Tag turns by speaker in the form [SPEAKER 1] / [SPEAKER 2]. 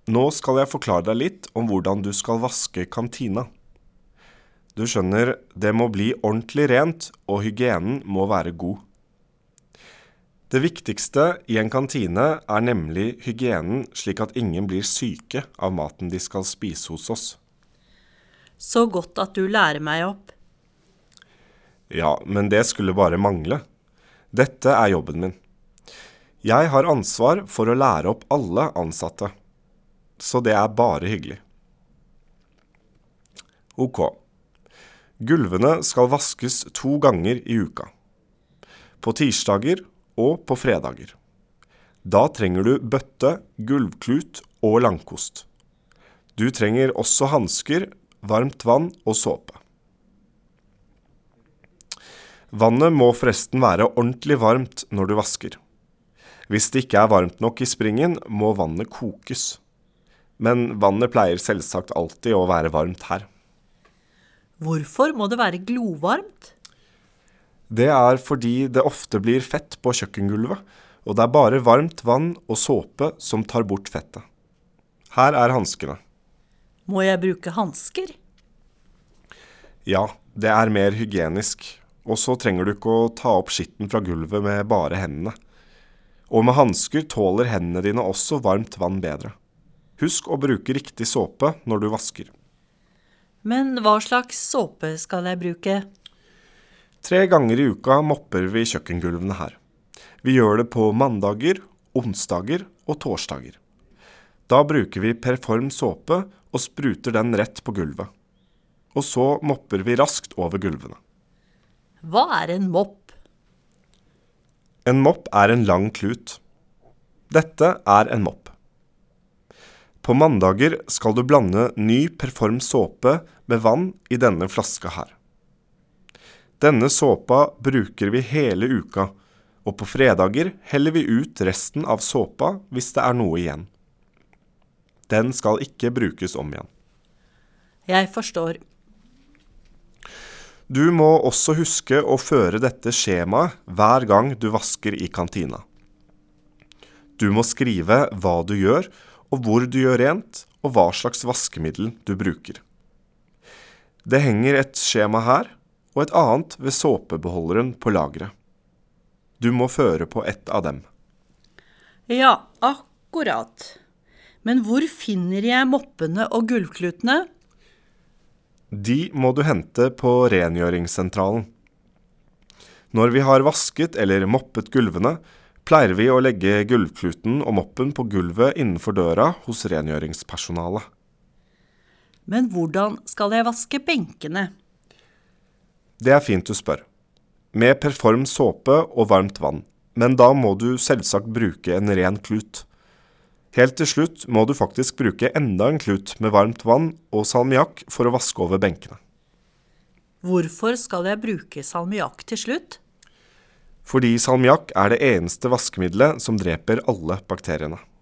[SPEAKER 1] Nå skal jeg forklare deg litt om hvordan du skal vaske kantina. Du skjønner, det må bli ordentlig rent, og hygienen må være god. Det viktigste i en kantine er nemlig hygienen, slik at ingen blir syke av maten de skal spise hos oss.
[SPEAKER 2] Så godt at du lærer meg opp.
[SPEAKER 1] Ja, men det skulle bare mangle. Dette er jobben min. Jeg har ansvar for å lære opp alle ansatte. Så det er bare hyggelig. Ok. Gulvene skal vaskes 2 ganger i uka. På tirsdager og på fredager. Da trenger du bøtte, gulvklut og langkost. Du trenger også hansker, varmt vann og såpe. Vannet må forresten være ordentlig varmt når du vasker. Hvis det ikke er varmt nok i springen, må vannet kokes. Men vannet pleier selvsagt alltid å være varmt her.
[SPEAKER 2] Hvorfor må det være glovarmt?
[SPEAKER 1] Det er fordi det ofte blir fett på kjøkkengulvet, og det er bare varmt vann og såpe som tar bort fettet. Her er hanskene.
[SPEAKER 2] Må jeg bruke hansker?
[SPEAKER 1] Ja, det er mer hygienisk, og så trenger du ikke å ta opp skitten fra gulvet med bare hendene. Og med hansker tåler hendene dine også varmt vann bedre. Husk å bruke riktig såpe når du vasker.
[SPEAKER 2] Men hva slags såpe skal jeg bruke?
[SPEAKER 1] 3 ganger i uka mopper vi kjøkkengulvene her. Vi gjør det på mandager, onsdager og torsdager. Da bruker vi Perform såpe og spruter den rett på gulvet. Og så mopper vi raskt over gulvene.
[SPEAKER 2] Hva er en mopp?
[SPEAKER 1] En mopp er en lang klut. Dette er en mopp. På mandager skal du blande ny Perform såpe med vann i denne flaska her. Denne såpa bruker vi hele uka, og på fredager heller vi ut resten av såpa hvis det er noe igjen. Den skal ikke brukes om igjen.
[SPEAKER 2] Jeg forstår.
[SPEAKER 1] Du må også huske å føre dette skjemaet hver gang du vasker i kantina. Du må skrive hva du gjør, og hvor du gjør rent, og hva slags vaskemiddel du bruker. Det henger et skjema her, og et annet ved såpebeholderen på lageret. Du må føre på ett av dem.
[SPEAKER 2] Ja, akkurat. Men hvor finner jeg moppene og gulvklutene?
[SPEAKER 1] De må du hente på rengjøringssentralen. Når vi har vasket eller moppet gulvene, pleier vi å legge gulvkluten og moppen på gulvet innenfor døra hos rengjøringspersonalet.
[SPEAKER 2] Men hvordan skal jeg vaske benkene?
[SPEAKER 1] Det er fint du spør. Med Perform såpe og varmt vann, men da må du selvsagt bruke en ren klut. Helt til slutt må du faktisk bruke enda en klut med varmt vann og salmiakk for å vaske over benkene.
[SPEAKER 2] Hvorfor skal jeg bruke salmiakk til slutt?
[SPEAKER 1] Fordi salmiakk er det eneste vaskemiddelet som dreper alle bakteriene.